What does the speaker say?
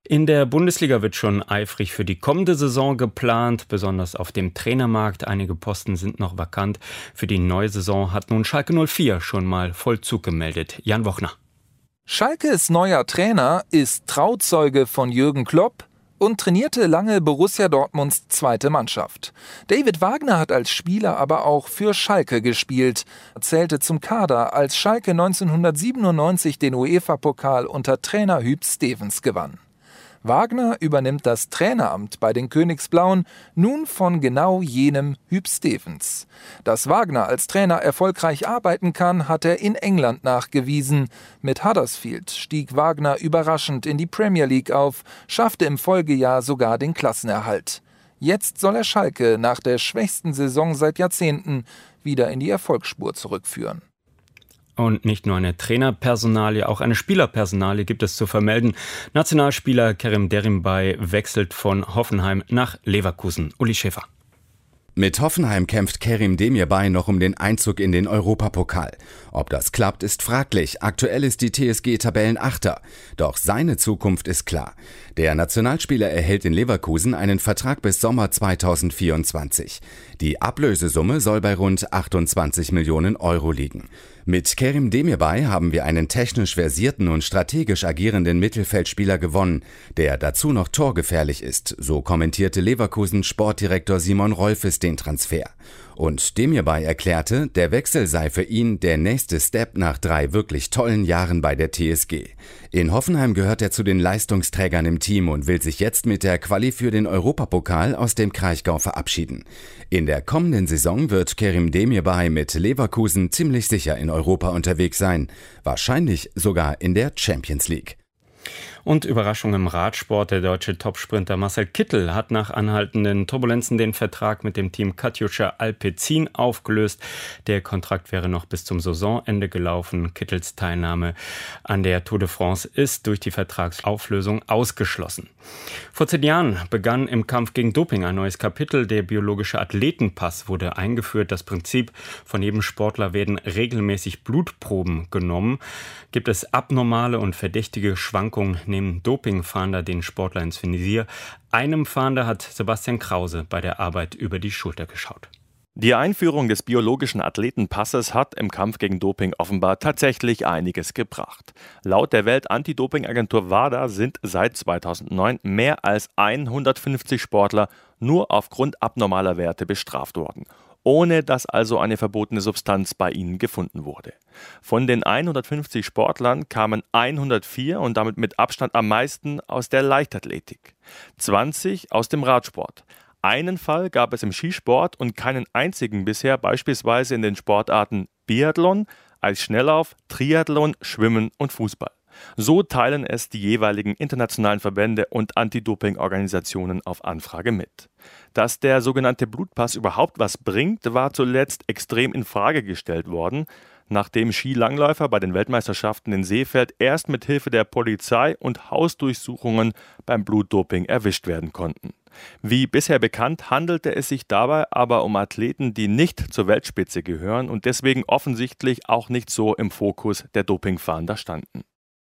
In der Bundesliga wird schon eifrig für die kommende Saison geplant, besonders auf dem Trainermarkt. Einige Posten sind noch vakant. Für die neue Saison hat nun Schalke 04 schon mal Vollzug gemeldet. Jan Wochner. Schalkes neuer Trainer ist Trauzeuge von Jürgen Klopp und trainierte lange Borussia Dortmunds zweite Mannschaft. David Wagner hat als Spieler aber auch für Schalke gespielt, zählte zum Kader, als Schalke 1997 den UEFA-Pokal unter Trainer Huub Stevens gewann. Wagner übernimmt das Traineramt bei den Königsblauen nun von genau jenem Huub Stevens. Dass Wagner als Trainer erfolgreich arbeiten kann, hat er in England nachgewiesen. Mit Huddersfield stieg Wagner überraschend in die Premier League auf, schaffte im Folgejahr sogar den Klassenerhalt. Jetzt soll er Schalke nach der schwächsten Saison seit Jahrzehnten wieder in die Erfolgsspur zurückführen. Und nicht nur eine Trainerpersonalie, auch eine Spielerpersonalie gibt es zu vermelden. Nationalspieler Kerim Derimbay wechselt von Hoffenheim nach Leverkusen. Uli Schäfer. Mit Hoffenheim kämpft Kerim Demirbay noch um den Einzug in den Europapokal. Ob das klappt, ist fraglich. Aktuell ist die TSG Tabellenachter. Doch seine Zukunft ist klar. Der Nationalspieler erhält in Leverkusen einen Vertrag bis Sommer 2024. Die Ablösesumme soll bei rund 28 Millionen Euro liegen. Mit Kerim Demirbay haben wir einen technisch versierten und strategisch agierenden Mittelfeldspieler gewonnen, der dazu noch torgefährlich ist, so kommentierte Leverkusens Sportdirektor Simon Rolfes den Transfer. Und Demirbay erklärte, der Wechsel sei für ihn der nächste Step nach 3 wirklich tollen Jahren bei der TSG. In Hoffenheim gehört er zu den Leistungsträgern im Team und will sich jetzt mit der Quali für den Europapokal aus dem Kraichgau verabschieden. In der kommenden Saison wird Kerim Demirbay mit Leverkusen ziemlich sicher in Europa unterwegs sein, wahrscheinlich sogar in der Champions League. Und Überraschung im Radsport. Der deutsche Topsprinter Marcel Kittel hat nach anhaltenden Turbulenzen den Vertrag mit dem Team Katusha Alpecin aufgelöst. Der Kontrakt wäre noch bis zum Saisonende gelaufen. Kittels Teilnahme an der Tour de France ist durch die Vertragsauflösung ausgeschlossen. Vor 10 Jahren begann im Kampf gegen Doping ein neues Kapitel. Der biologische Athletenpass wurde eingeführt. Das Prinzip: von jedem Sportler werden regelmäßig Blutproben genommen. Gibt es abnormale und verdächtige Schwankungen, nehmen Dopingfahnder den Sportler ins Visier. Einem Fahnder hat Sebastian Krause bei der Arbeit über die Schulter geschaut. Die Einführung des biologischen Athletenpasses hat im Kampf gegen Doping offenbar tatsächlich einiges gebracht. Laut der Welt-Anti-Doping-Agentur WADA sind seit 2009 mehr als 150 Sportler nur aufgrund abnormaler Werte bestraft worden, ohne dass also eine verbotene Substanz bei ihnen gefunden wurde. Von den 150 Sportlern kamen 104 und damit mit Abstand am meisten aus der Leichtathletik, 20 aus dem Radsport. Einen Fall gab es im Skisport und keinen einzigen bisher, beispielsweise in den Sportarten Biathlon, Eisschnelllauf, Triathlon, Schwimmen und Fußball. So teilen es die jeweiligen internationalen Verbände und Anti-Doping-Organisationen auf Anfrage mit. Dass der sogenannte Blutpass überhaupt was bringt, war zuletzt extrem in Frage gestellt worden, nachdem Skilangläufer bei den Weltmeisterschaften in Seefeld erst mit Hilfe der Polizei und Hausdurchsuchungen beim Blutdoping erwischt werden konnten. Wie bisher bekannt, handelte es sich dabei aber um Athleten, die nicht zur Weltspitze gehören und deswegen offensichtlich auch nicht so im Fokus der Dopingfahnder standen.